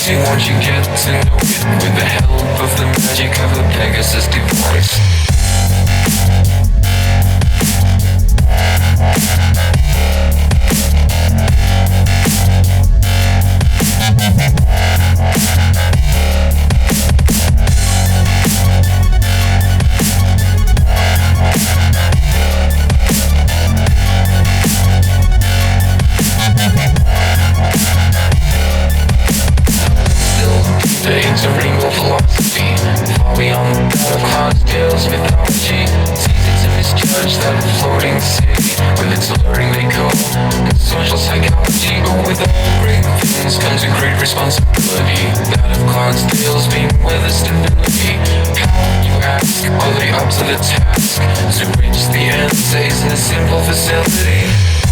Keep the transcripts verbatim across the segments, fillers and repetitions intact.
easy once you get to know it, with the help of the magic of the Pegasus device. Into rainbow philosophy, far beyond the bout of clouds, tales, mythology. It's easy to misjudge that floating city with its alluring decor and social psychology. But with all great things comes a great responsibility, that of clouds, tales being weather stability. How, you ask, are they up to the task to reach the end? Stays in a simple facility.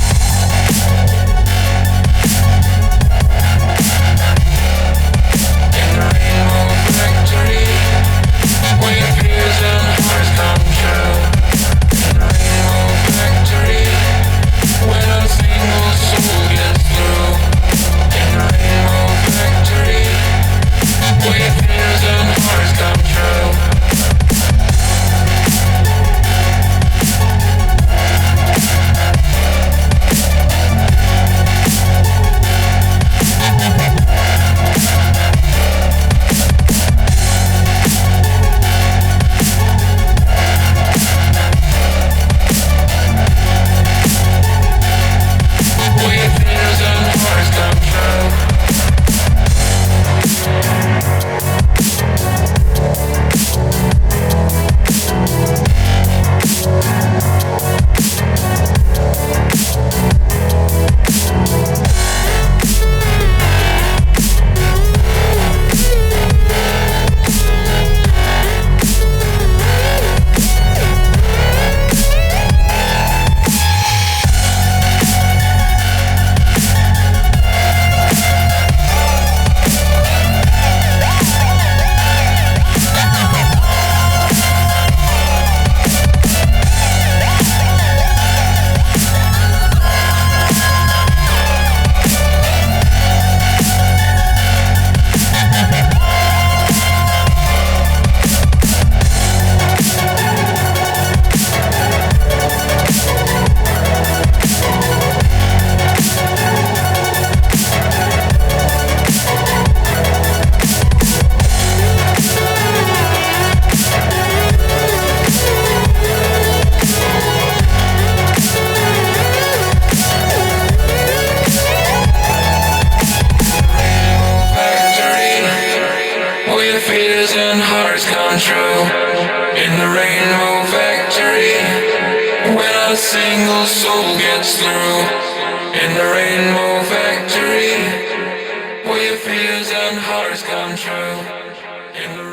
Fears and hearts come true in the rainbow factory. When a single soul gets through in the rainbow factory, where fears and hearts come true in the